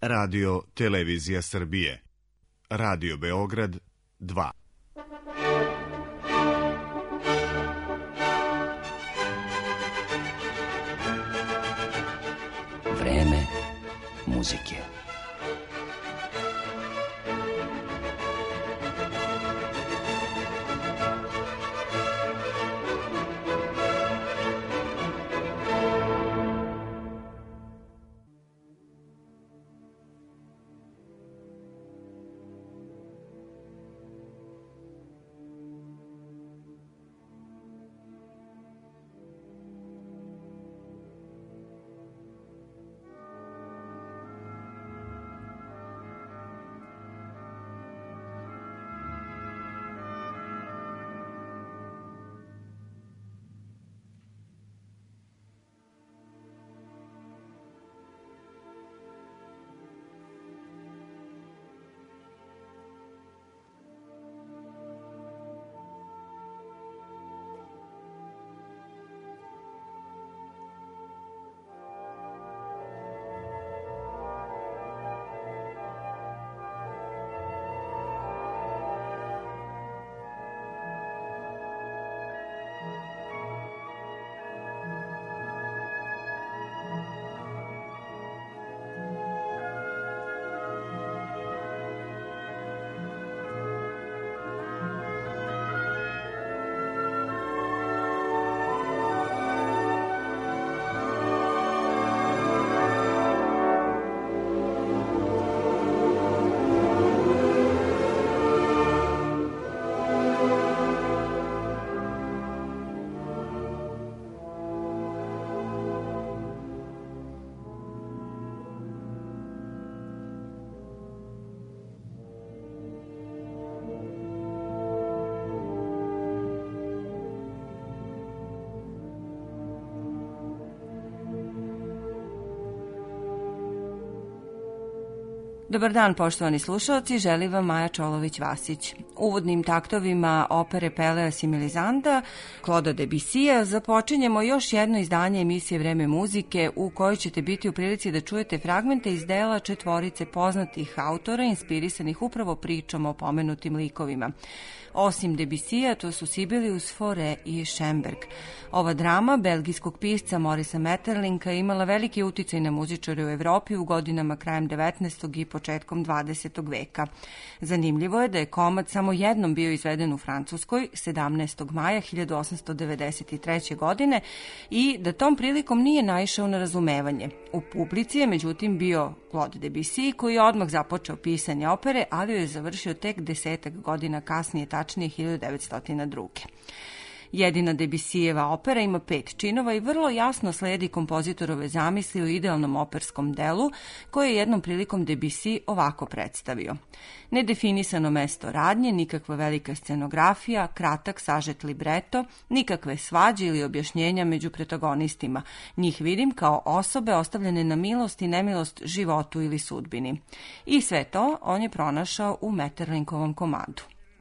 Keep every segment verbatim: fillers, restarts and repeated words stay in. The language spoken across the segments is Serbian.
Radio Televizija Srbije. Radio Beograd dva. Vreme muzike. Dobar dan, poštovani slušalci, želi vam Maja Čolović-Vasić. Uvodnim taktovima opere Peleas i Melisanda Claude'a Debussya započinjemo još jedno izdanje emisije Vreme muzike u kojoj ćete biti u prilici da čujete fragmente iz dela četvorice poznatih autora inspirisanih upravo pričom o pomenutim likovima. Osim Debussya, to su Sibelius, Fauré i Schoenberg. Ova drama belgijskog pisca Maurice Maeterlincka imala veliki uticaj na muzičare u Evropi u godinama krajem devetnaestog i početkom dvadesetog veka. Zanimljivo je da je komad samo jednom bio izveden u Francuskoj sedamnaestog maja hiljadu osamsto devedeset treće. godine i da tom prilikom nije naišao na razumevanje. U publici je međutim bio Claude Debussy koji je odmah započeo pisanje opere, ali ju je završio tek desetak godina kasnije, tačnije hiljadu devetsto druge. Jedina Debussyjeva opera ima pet činova i vrlo jasno sledi kompozitorove zamisli o idealnom operskom delu koje je jednom prilikom Debussy ovako predstavio. Nedefinisano mesto radnje, nikakva velika scenografija, kratak sažet libreto, nikakve svađe ili objašnjenja među protagonistima. Njih vidim kao osobe ostavljene na milost i nemilost životu ili sudbini. I sve to on je pronašao u Maeterlinkovom komadu.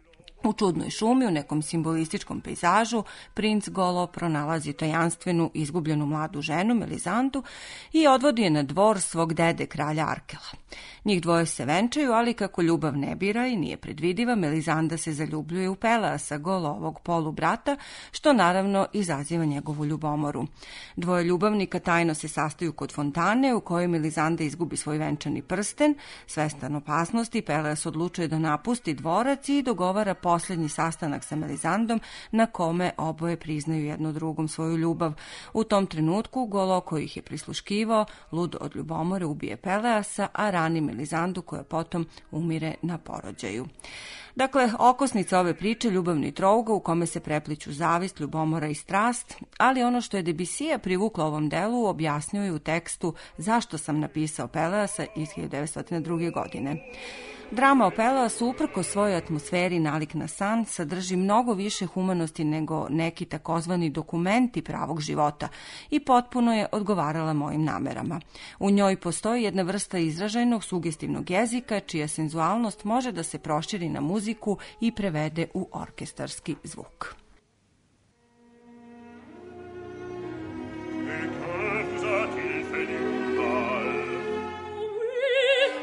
U čudnoj šumi, u nekom simbolističkom pejzažu, princ Golo pronalazi tajanstvenu, izgubljenu mladu ženu, Melisandu, i odvodi je na dvor svog dede, kralja Arkela. Njih dvoje se venčaju, ali kako ljubav ne bira i nije predvidiva, Melisanda se zaljubljuje u Peleasa, Golovog polubrata, što naravno izaziva njegovu ljubomoru. Dvoje ljubavnika tajno se sastaju kod fontane, u kojoj Melisanda izgubi svoj venčani prsten. Svestan opasnosti, Peleas odlučuje da napusti dvorac i dogovara posljednji sastanak sa Melisandom na kome oboje priznaju jedno drugom svoju ljubav. U tom trenutku Golo, koji ih je prisluškivao, lud od ljubomore ubije Peleasa, a rani Melisandu koja potom umire na porođaju. Dakle, okosnica ove priče ljubavni trouga u kome se prepliću zavist, ljubomora i strast, ali ono što je Debussya privuklo ovom delu objasnio je u tekstu Zašto sam napisao Peleasa iz hiljadu devetsto druge. godine. Drama o Peleasu, uprko svojoj atmosferi nalik na san, sadrži mnogo više humanosti nego neki takozvani dokumenti pravog života i potpuno je odgovarala mojim namerama. U njoj postoji jedna vrsta izražajnog sugestivnog jezika čija senzualnost može da se proširi na muziku i prevede u orkestarski zvuk. Perché accusati il felice?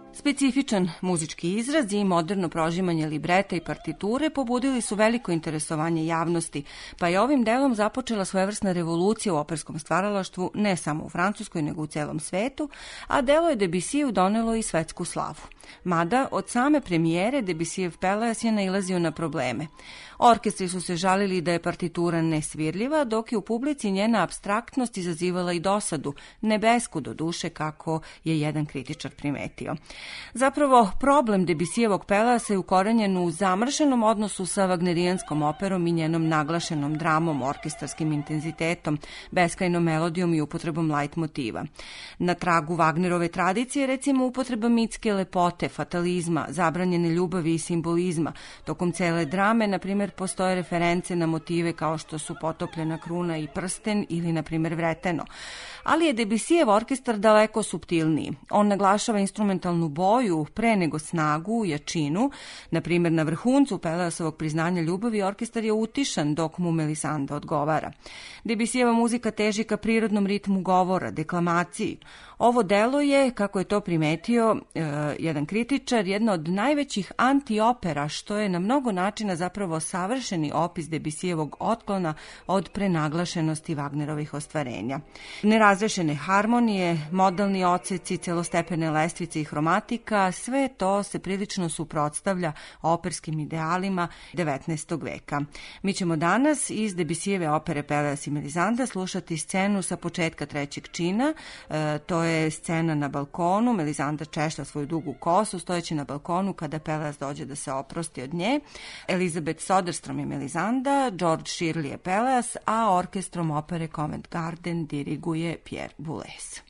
Specifičan muzički izraz i moderno prožimanje libreta i partiture pobudili su veliko interesovanje javnosti, pa je ovim delom započela svojevrsna revolucija u operskom stvaralaštvu ne samo u Francuskoj, nego u celom svetu, a delo je Debussiju donelo i svetsku slavu. Mada, od same premijere Debussijev Peleas je nailazio na probleme. Orkestri su se žalili da je partitura nesvirljiva, dok je u publici njena apstraktnost izazivala i dosadu, nebesku do duše, kako je jedan kritičar primetio. Zapravo, problem Debussijevog Peleasa je ukorenjen u zamršenom odnosu sa wagnerijanskom operom i njenom naglašenom dramom, orkestarskim intenzitetom, beskrajnom melodijom i upotrebom light motiva. Na tragu Wagnerove tradicije, recimo, upotreba mitske lepote, fatalizma, zabranjene ljubavi i simbolizma. Tokom cele drame, na primjer, postoje reference na motive kao što su potopljena kruna i prsten ili, na primjer, vreteno. Ali je Debussijev orkestar daleko suptilniji. On naglašava instrumentalnu boju pre nego snagu, jačinu. Na primjer, na vrhuncu Peleasovog priznanja ljubavi orkestar je utišan dok mu Melisanda odgovara. Debussijeva muzika teži ka prirodnom ritmu govora, deklamaciji. Ovo delo je, kako je to primetio e, jedan kritičar, jedna od najvećih antiopera, što je na mnogo načina zapravo savršeni opis Debussijevog otklona od prenaglašenosti Wagnerovih ostvarenja. Nerazrešene harmonije, modalni odseci, celostepene lestvice i hromatika, sve to se prilično suprotstavlja operskim idealima devetnaestog veka. Mi ćemo danas iz Debussijeve opere Peleas i Melisanda slušati scenu sa početka trećeg čina, e, to je je scena na balkonu, Melisanda češlja svoju dugu kosu, stojeći na balkonu kada Peleas dođe da se oprosti od nje. Elizabeth Soderstrom je Melisanda, George Shirley je Peleas, a orkestrom opere Covent Garden diriguje Pierre Boulez.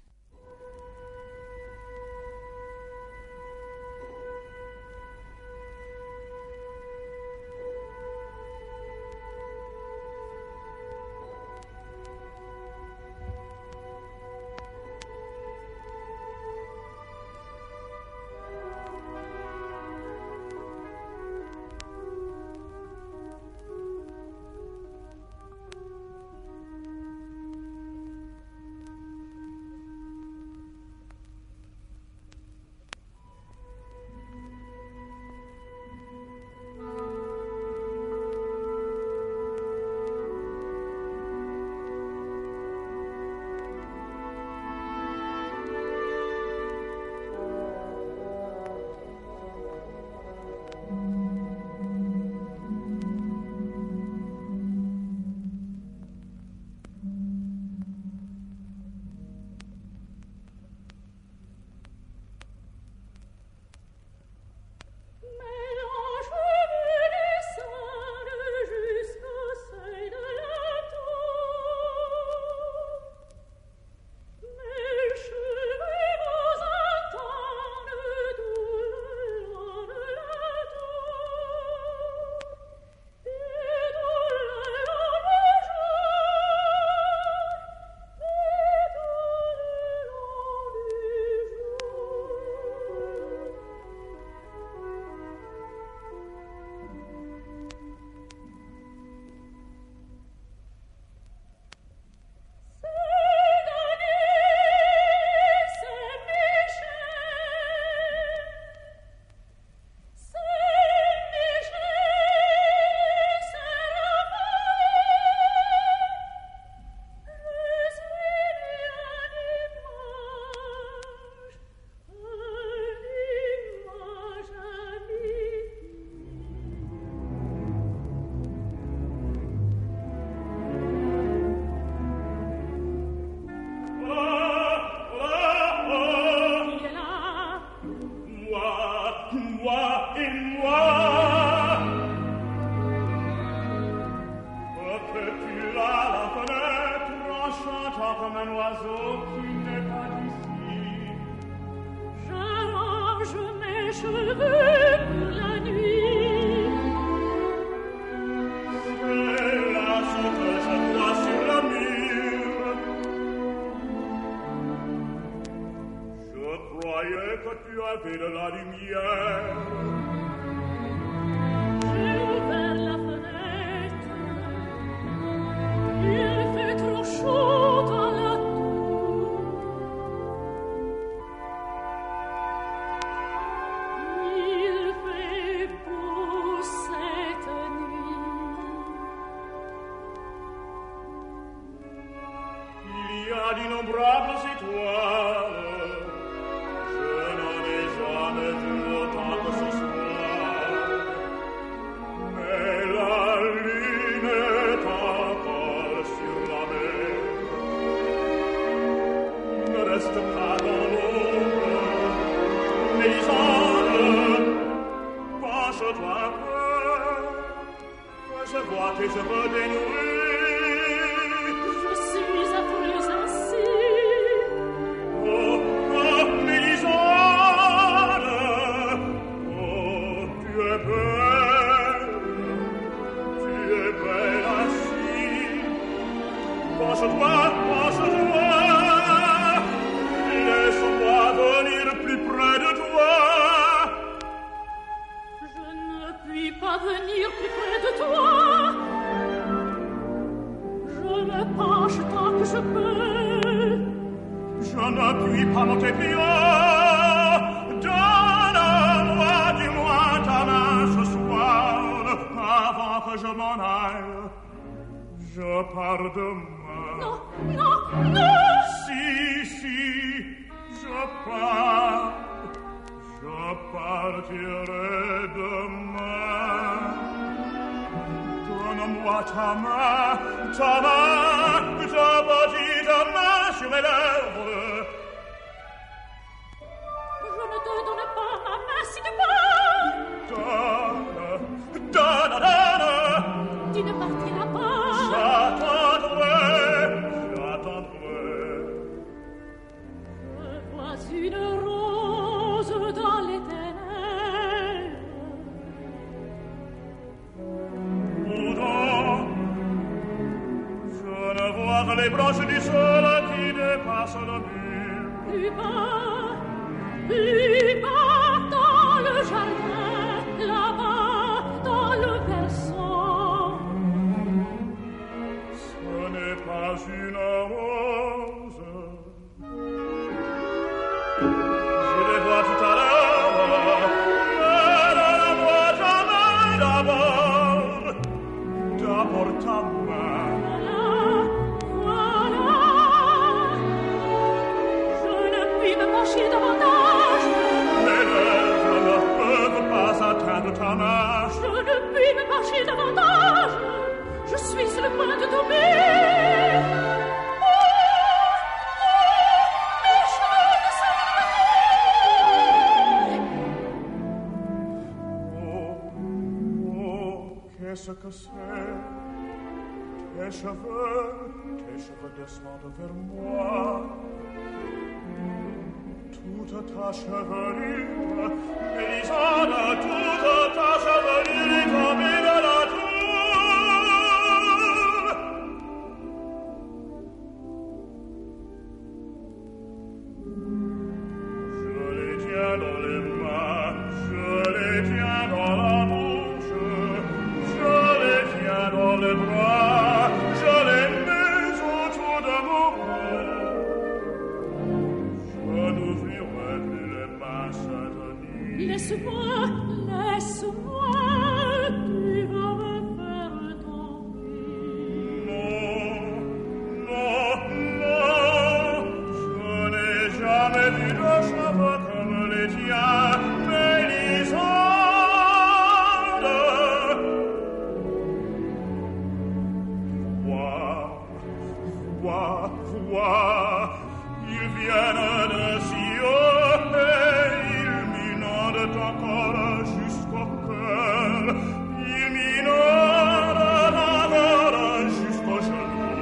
Thank you. d'innombrables étoiles. Je n'en ai jamais vu autant que ce soir. Mais la lune est encore sur la mer. Ne reste pas dans l'ombre, Mélisande, penche-toi un peu, je vois tes cheveux dénoués. Je suis affreuse ainsi. Oh, oh, Mélisande, oh, tu es belle, tu es belle ainsi. Penche-toi, penche-toi, laisse-moi venir plus près de toi. Je ne puis pas venir plus près de toi. Je me penche tant que je peux. Je ne puis pas monter plus haut. Donne-moi du moins ta main ce soir, avant que je m'en aille. Je pars demain. Non, non, non. Si, si, je pars. Je partirai demain. Donne-moi ta main, ta main, ta petite main sur mes lèvres. Je ne te donne pas ma main si tu pars. Donne, donne, donne. Tu ne partiras pas. J'attendrai, j'attendrai. Je vois une rose dans les ténèbres. Où donc? Je ne vois que les branches du sol qui dépassent le mur. Plus bas, plus bas dans le jardin, là-bas dans le berceau. Ce n'est pas une rose. Je les vois tout à l'heure. Mais donne-moi ta main d'abord. D'abord ta main. Voilà, voilà. Je ne puis me pencher davantage. Mes lèvres ne peuvent pas atteindre ta main. Je ne puis me pencher davantage. Je suis sur le point de tomber. Oh, oh, mes cheveux ne Oh, oh, qu'est-ce que c'est? Tes cheveux, tes cheveux descendent vers moi. Toute ta chevelure, Mélisande, toute ta chevelure est tombée de la tour. Je les tiens dans les mains, je les tiens dans la bouche, je les tiens dans les bras, je les mets autour de mon cou. Je n'ouvrirai plus les mains cette nuit. laisse-moi, laisse-moi, tu vas me faire tomber. Non, non, non, je n'ai jamais vu de cheveux comme les tiens, Mélisande. Vois, vois, vois, ils viennent de si haut et ils m'inondent encore jusqu'au cœur. Ils m'inondent encore jusqu'au genou.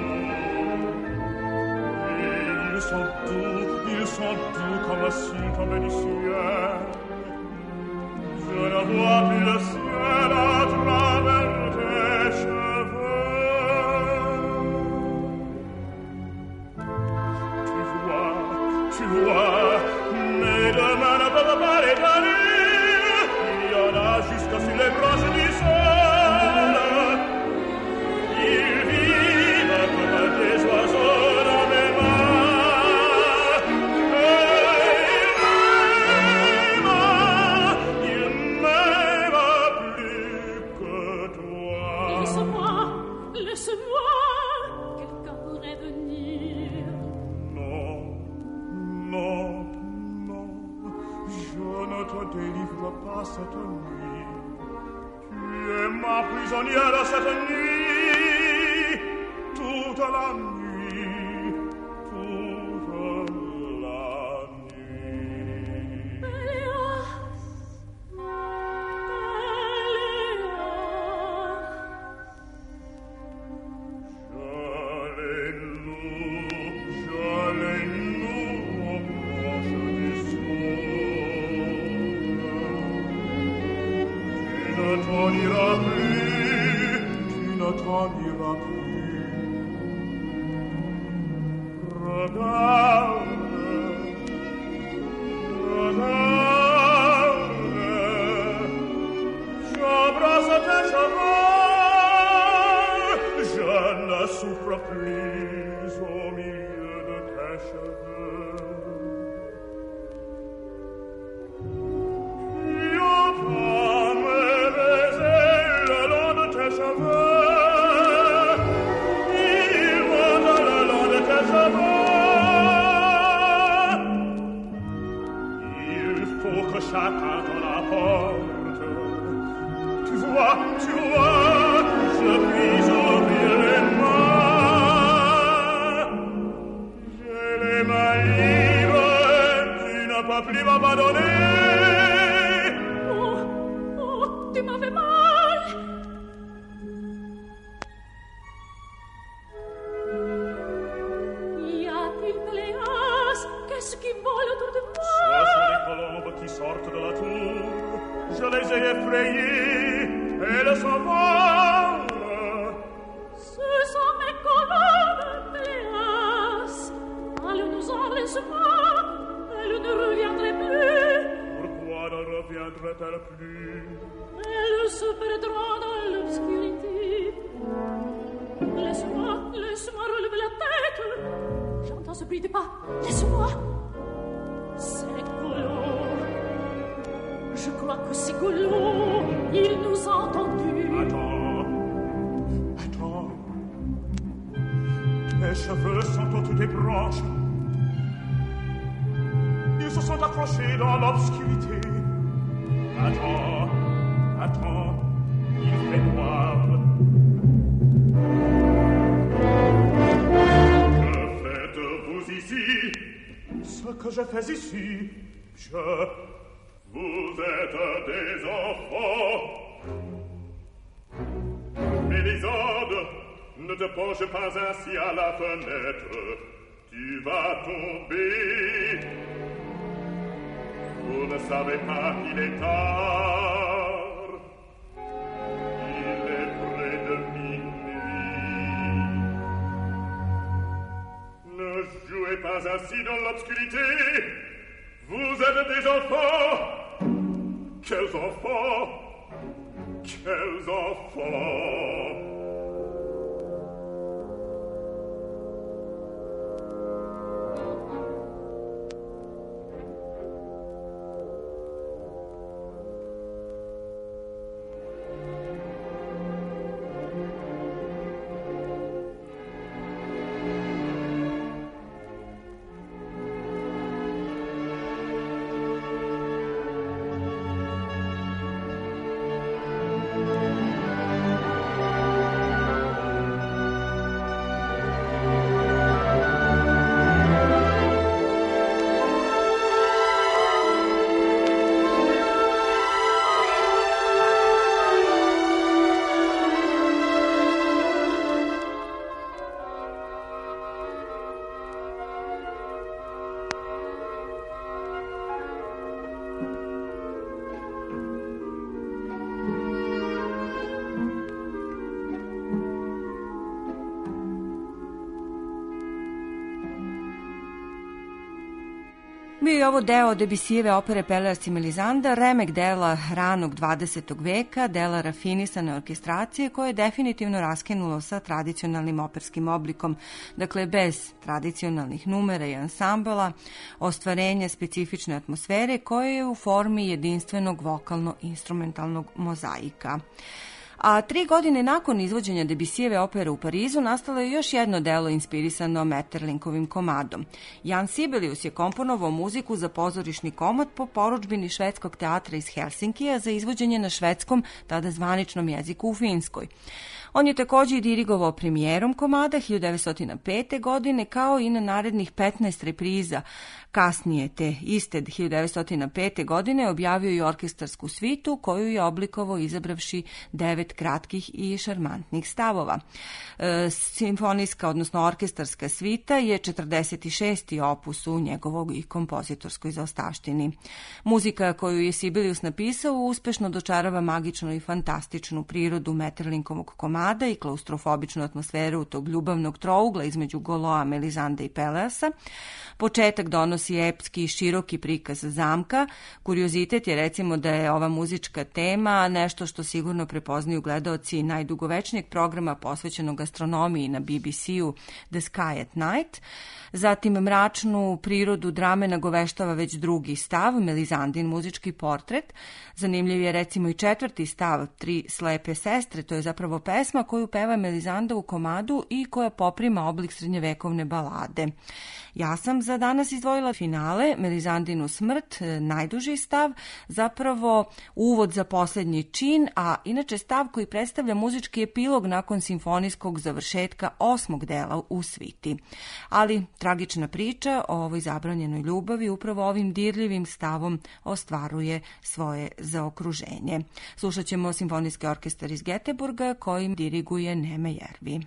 Et ils sont doux, ils sont doux comme s'ils tombaient du ciel. Je ne vois plus le ciel à travers tes cheveux. Tu vois, tu vois, mes deux mains ne peuvent pas les tenir. Il y en a jusque sur les branches du sol. Ils vivent comme des oiseaux dans mes mains. Et ils ne te délivre pas cette nuit. Tu es ma prisonnière cette nuit, toute la nuit, toute la nuit. Péléas, t'en iras plus, tu ne t'en iras plus. Regarde, regarde, j'embrasse tes cheveux, je ne souffre plus au milieu de tes cheveux. Tu entends me baiser le long de tes cheveux, il monte le long de tes cheveux. Il faut que chacun t'en apporte. Tu vois, tu vois, je puis ouvrir les mains. J'ai les mains libres, tu ne peux plus m'abandonner. tu m'avais mal. Y a-t-il, Péléas, qu'est-ce qui vole autour de moi? Ce sont les colombes qui sortent de la tour. Je les ai effrayées, elles s'envolent. Ce sont mes colombes, Péléas. Allons-nous-en, laisse-moi. Elles ne reviendraient plus. Pourquoi ne reviendrait-elle plus? Elle se perdra dans l'obscurité. Laisse-moi, laisse-moi relever la tête. J'entends ce bruit de pas. Laisse-moi. C'est Golo. Je crois que c'est Golo. Il nous a entendus. Attends, attends. Tes cheveux sont autour des branches. Ils se sont accrochés dans l'obscurité. Attends, attends, il fait noir. Que faites-vous ici? Ce que je fais ici, je... Vous êtes des enfants. Mélisande, ne te penche pas ainsi à la fenêtre. Tu vas tomber. Vous ne savez pas qu'il est tard. Il est près de minuit. Ne jouez pas ainsi dans l'obscurité. Vous êtes des enfants. Quels enfants? Quels enfants? Bio je ovo deo Debussyjeve opere Pelléas i Mélisande, remek dela ranog dvadesetog veka, dela rafinisane orkestracije koje je definitivno raskinulo sa tradicionalnim operskim oblikom, dakle bez tradicionalnih numera i ansambala, ostvarenje specifične atmosfere koje je u formi jedinstvenog vokalno-instrumentalnog mozaika. A tri godine nakon izvođenja Debussyjeve opere u Parizu nastalo je još jedno delo inspirisano Metterlinkovim komadom. Jan Sibelius je komponovao muziku za pozorišni komad po porudžbini švedskog teatra iz Helsinkija za izvođenje na švedskom, tada zvaničnom jeziku u Finskoj. On je takođe i dirigovao premijerom komada hiljadu devetsto pete. godine, kao i na narednih petnaest repriza. Kasnije te iste hiljadu devetsto pete. godine objavio i orkestarsku svitu koju je oblikovao izabravši devet kratkih i šarmantnih stavova. E, simfonijska, odnosno orkestarska svita je četrdeset šesti opus u njegovog i kompozitorskoj zaostavštini. Muzika koju je Sibelius napisao uspešno dočarava magičnu i fantastičnu prirodu Metterlinkovog komada i klaustrofobičnu atmosferu tog ljubavnog trougla između Goloa, Melisande i Peleasa. Početak donosi epski i široki prikaz zamka. Kuriozitet je recimo da je ova muzička tema nešto što sigurno prepoznaju gledaoci najdugovečnijeg programa posvećenog astronomiji na B B C-u The Sky at Night. Zatim mračnu prirodu drame nagoveštava već drugi stav, Melisandin muzički portret. Zanimljiv je recimo i četvrti stav, Tri slepe sestre, to je zapravo pesma koju peva Melisanda u komadu i koja poprima oblik srednjevekovne balade. Ja sam za danas izdvojila finale, Melisandinu smrt, najduži stav, zapravo uvod za posljednji čin, a inače stav koji predstavlja muzički epilog nakon simfonijskog završetka osmog dela u sviti. Ali tragična priča o ovoj zabranjenoj ljubavi upravo ovim dirljivim stavom ostvaruje svoje zaokruženje. Slušat ćemo simfonijski orkestar iz Göteborga kojim diriguje Neme Järvi.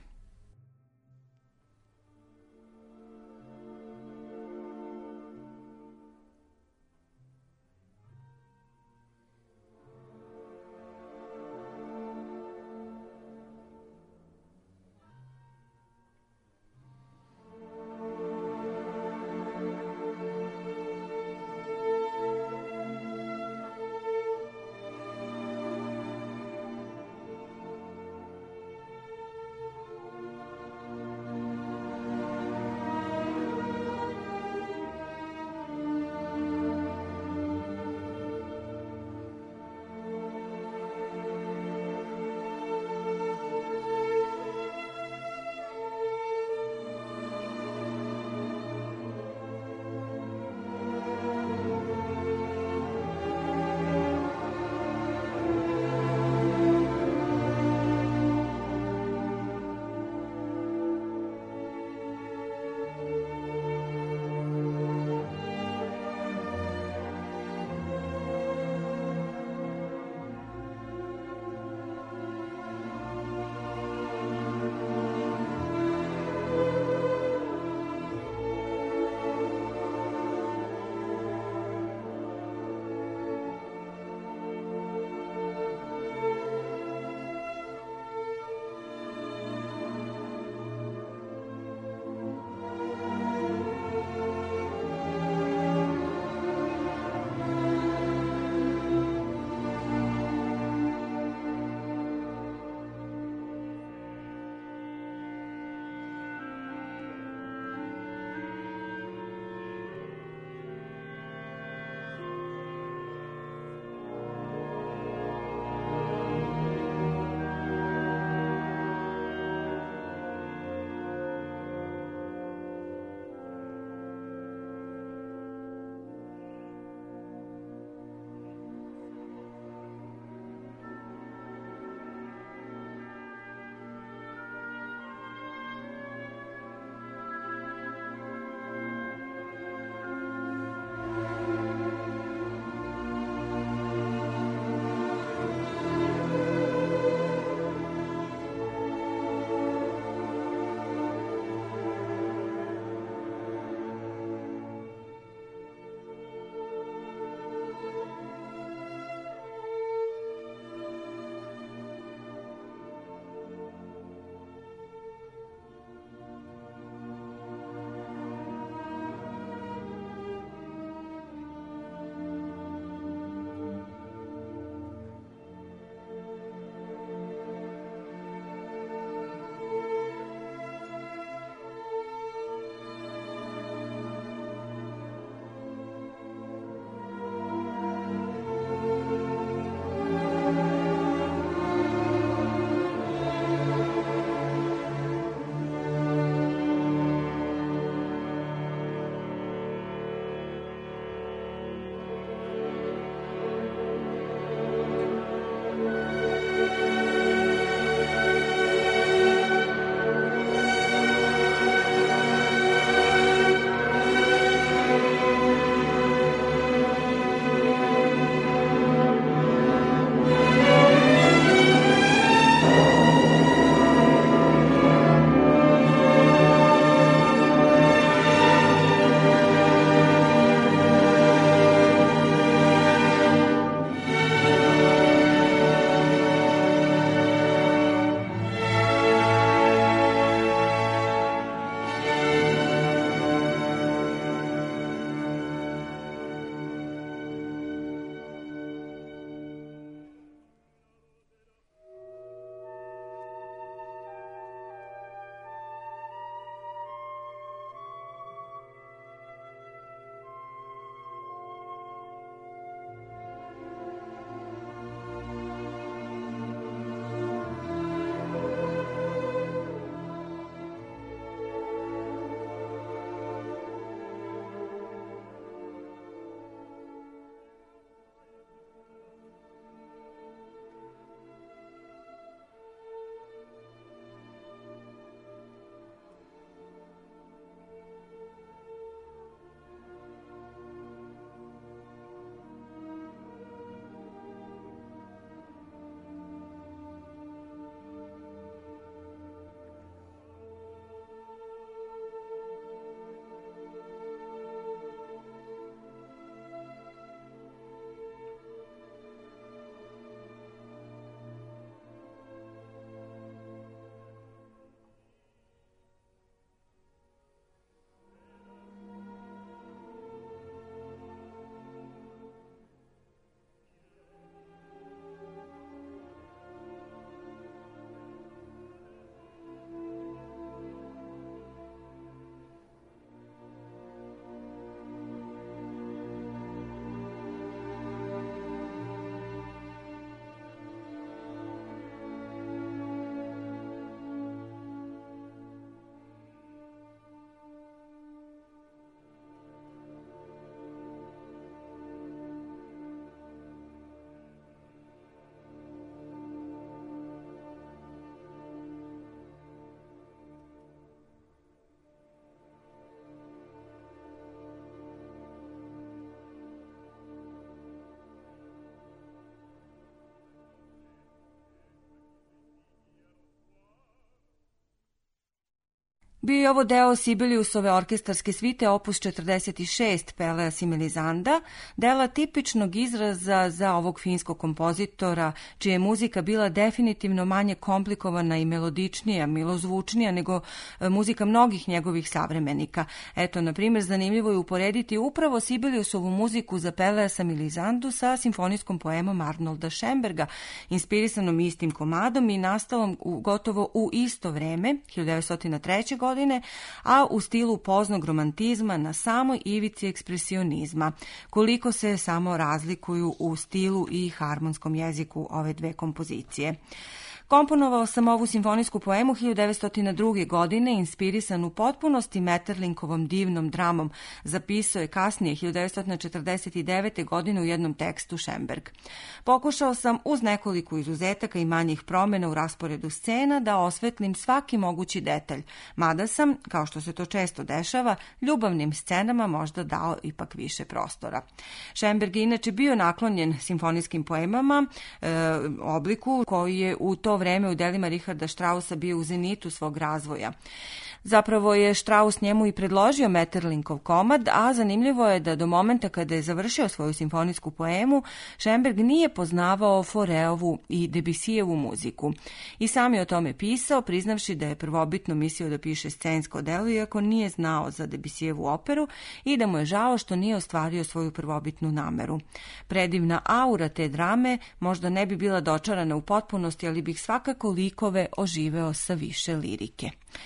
Bio je ovo deo Sibeliusove orkestarske svite opus četrdeset šest Pelleas i Melisanda, dela tipičnog izraza za ovog finskog kompozitora, čija je muzika bila definitivno manje komplikovana i melodičnija, milozvučnija nego muzika mnogih njegovih savremenika. Eto, na primjer, zanimljivo je uporediti upravo Sibeliusovu muziku za Pelleasa i Melisandu sa simfonijskom poemom Arnolda Schoenberga, inspirisanom istim komadom i nastalom u, gotovo u isto vreme, hiljadu devetsto treće. godine, a u stilu poznog romantizma na samoj ivici ekspresionizma. Koliko se samo razlikuju u stilu i harmonskom jeziku ove dve kompozicije. Komponovao sam ovu simfonijsku poemu hiljadu devetsto druge. godine, inspirisan u potpunosti Metterlinkovom divnom dramom, zapisao je kasnije hiljadu devetsto četrdeset devete. godine u jednom tekstu Schoenberg. Pokušao sam uz nekoliko izuzetaka i manjih promjena u rasporedu scena da osvetlim svaki mogući detalj, mada sam, kao što se to često dešava, ljubavnim scenama možda dao ipak više prostora. Schoenberg je inače bio naklonjen simfonijskim poemama, e, obliku koji je u to vreme u delima Richarda Straussa bio u zenitu svog razvoja. Zapravo je Strauss njemu i predložio Metterlinkov komad, a zanimljivo je da do momenta kada je završio svoju simfonijsku poemu, Schoenberg nije poznavao Fauréovu i Debussyjevu muziku. I sam je o tome pisao, priznavši da je prvobitno mislio da piše scensko delo, iako nije znao za Debussyjevu operu i da mu je žao što nije ostvario svoju prvobitnu nameru. Predivna aura te drame možda ne bi bila dočarana u potpunosti, ali bih svakako likove oživeo sa više lirike.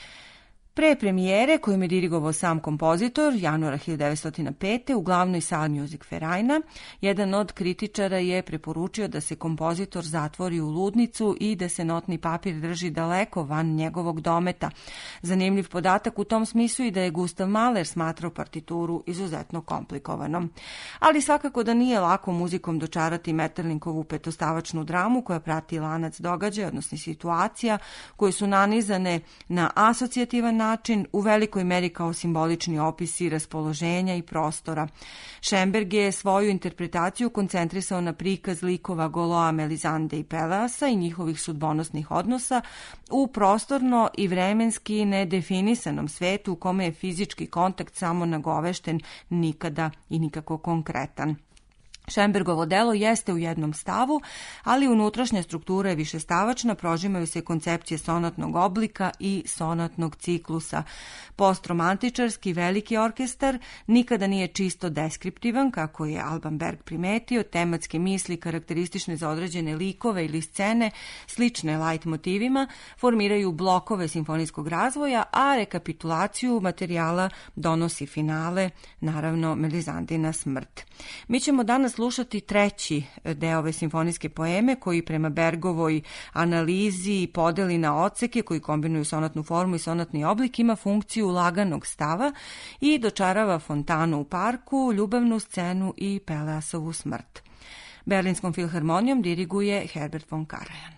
Pre premijere, kojim je dirigovao sam kompozitor, januara hiljadu devetsto pete. u glavnoj sali Musikvereina, jedan od kritičara je preporučio da se kompozitor zatvori u ludnicu i da se notni papir drži daleko van njegovog dometa. Zanimljiv podatak u tom smislu i da je Gustav Mahler smatrao partituru izuzetno komplikovanom. Ali svakako da nije lako muzikom dočarati Metterlinkovu petostavačnu dramu koja prati lanac događaja, odnosno situacija, koje su nanizane na asocijativan način, u velikoj meri kao simbolični opisi raspoloženja i prostora. Schoenberg je svoju interpretaciju koncentrisao na prikaz likova Goloa, Melisande i Pelleasa i njihovih sudbonosnih odnosa u prostorno i vremenski nedefinisanom svetu u kome je fizički kontakt samo nagovešten, nikada i nikako konkretan. Schoenbergovo delo jeste u jednom stavu, ali unutrašnja struktura je višestavačna, prožimaju se koncepcije sonatnog oblika i sonatnog ciklusa. Postromantičarski veliki orkestar nikada nije čisto deskriptivan, kako je Alban Berg primetio, tematske misli karakteristične za određene likove ili scene, slične light motivima, formiraju blokove simfonijskog razvoja, a rekapitulaciju materijala donosi finale, naravno Melisandina smrt. Mi ćemo danas slušati treći deo ove simfonijske poeme koji prema Bergovoj analizi i podeli na odseke koji kombinuju sonatnu formu i sonatni oblik ima funkciju laganog stava i dočarava fontanu u parku, ljubavnu scenu i Pelleasovu smrt. Berlinskom filharmonijom diriguje Herbert von Karajan.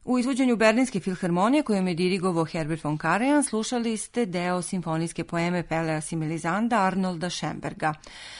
U izvođenju Berlinske filharmonije kojom je dirigovao Herbert von Karajan slušali ste deo simfonijske poeme Pelleas i Melisanda Arnolda Schönberga.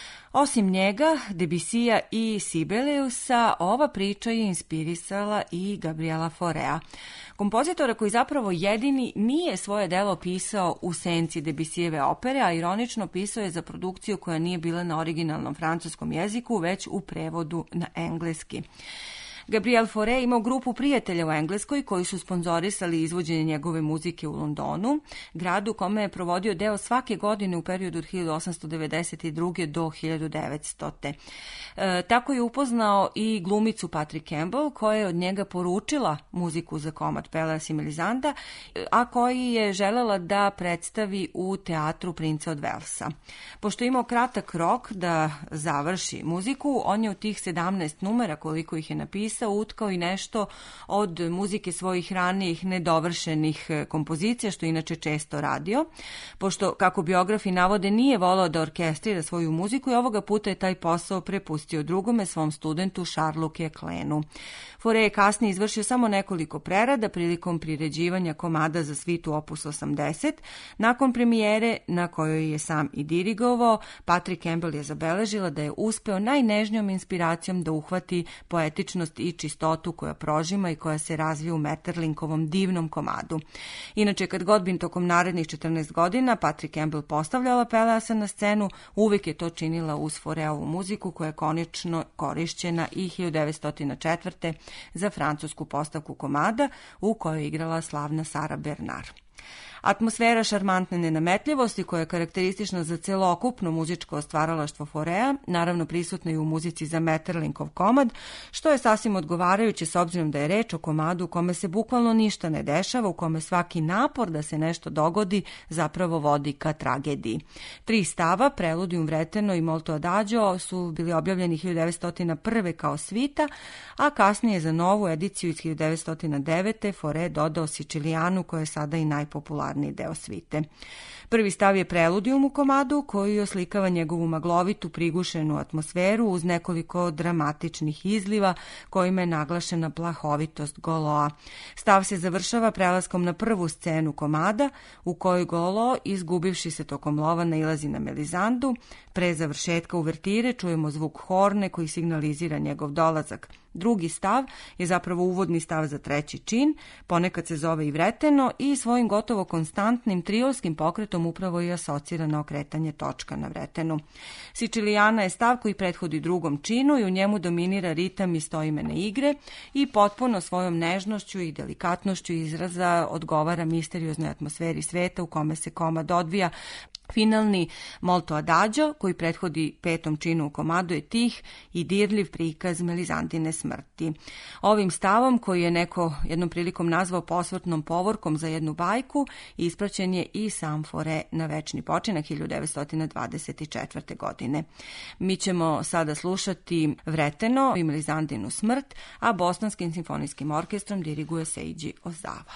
Osim njega, Debussija i Sibeliusa, ova priča je inspirisala i Gabriela Faurea, kompozitora koji zapravo jedini nije svoje delo pisao u senci Debussijeve opere, a ironično pisao je za produkciju koja nije bila na originalnom francuskom jeziku, već u prevodu na engleski. Gabriel Fauré imao grupu prijatelja u Engleskoj koji su sponzorisali izvođenje njegove muzike u Londonu, gradu u kome je provodio deo svake godine u periodu od hiljadu osamsto devedeset druge do hiljadu devetstote. E, tako je upoznao i glumicu Patrick Campbell koja je od njega poručila muziku za komad Pelleas i Melisanda, a koji je želela da predstavi u teatru Princa od Velsa. Pošto je imao kratak rok da završi muziku, on je u tih sedamnaest numera koliko ih je napisao utkao i nešto od muzike svojih ranijih nedovršenih kompozicija, što inače često radio. Pošto, kako biografi navode, nije volao da orkestrira svoju muziku i ovoga puta je taj posao prepustio drugome, svom studentu Charlesu Queclenu. Fauré je kasnije izvršio samo nekoliko prerada prilikom priređivanja komada za svitu opus osamdeset. Nakon premijere, na kojoj je sam i dirigovao, Patrick Campbell je zabeležila da je uspeo najnežnijom inspiracijom da uhvati poetičnost i čistotu koja prožima i koja se razvija u Metterlinkovom divnom komadu. Inače, kad god bi tokom narednih četrnaest godina Patrick Campbell postavljala Pelleasa na scenu, uvijek je to činila uz Faureovu muziku koja je konačno korišćena i hiljadu devetsto četvrte za francusku postavku komada u kojoj je igrala slavna Sara Bernard. Atmosfera šarmantne nenametljivosti koja je karakteristična za celokupno muzičko stvaralaštvo Faurea, naravno prisutna i u muzici za Metterlinkov komad, što je sasvim odgovarajuće s obzirom da je reč o komadu u kome se bukvalno ništa ne dešava, u kome svaki napor da se nešto dogodi zapravo vodi ka tragediji. Tri stava, Preludium, Vreteno i Molto Adagio, su bili objavljeni hiljadu devetsto prve kao svita, a kasnije za novu ediciju iz hiljadu devetsto devete. Fauré dodao Sicilianu, koja je sada i najpopularniji deo svite. Prvi stav je Preludium u komadu koji oslikava njegovu maglovitu, prigušenu atmosferu uz nekoliko dramatičnih izliva kojima je naglašena plahovitost Goloa. Stav se završava prelaskom na prvu scenu komada u kojoj Golo, izgubivši se tokom lova, nailazi na Melisandu. Pre završetka uvertire čujemo zvuk horne koji signalizira njegov dolazak. Drugi stav je zapravo uvodni stav za treći čin, ponekad se zove i Vreteno i svojim gotovo konstantnim triolskim pokretom upravo i asocira na okretanje točka na Vretenu. Siciliana je stav koji prethodi drugom činu i u njemu dominira ritam istoimene igre i potpuno svojom nežnošću i delikatnošću izraza odgovara misterioznoj atmosferi sveta u kome se komad odvija. Finalni Molto Adagio, koji prethodi petom činu u komadu, je tih i dirljiv prikaz Melisandine smrti. Ovim stavom, koji je neko jednom prilikom nazvao posmrtnom povorkom za jednu bajku, ispraćen je i sam Fauré na večni počinak hiljadu devetsto dvadeset četvrte. godine. Mi ćemo sada slušati Vreteno i Melisandinu smrt, a Bosanskim simfonijskim orkestrom diriguje Seiji Ozawa.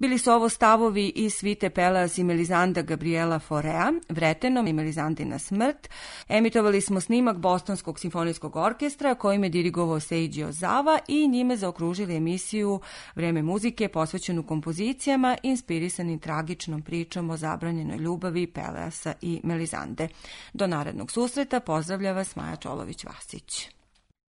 Bili su ovo stavovi iz svite Peleas i Melisanda Gabriela Faurea, Vretenom i Melisandina smrt. Emitovali smo snimak Bostonskog simfonijskog orkestra kojim je dirigovao Seiji Ozawa i njime zaokružili emisiju Vreme muzike posvećenu kompozicijama inspirisanim tragičnom pričom o zabranjenoj ljubavi Peleasa i Melisande. Do narednog susreta pozdravlja vas Maja Čolović-Vasić.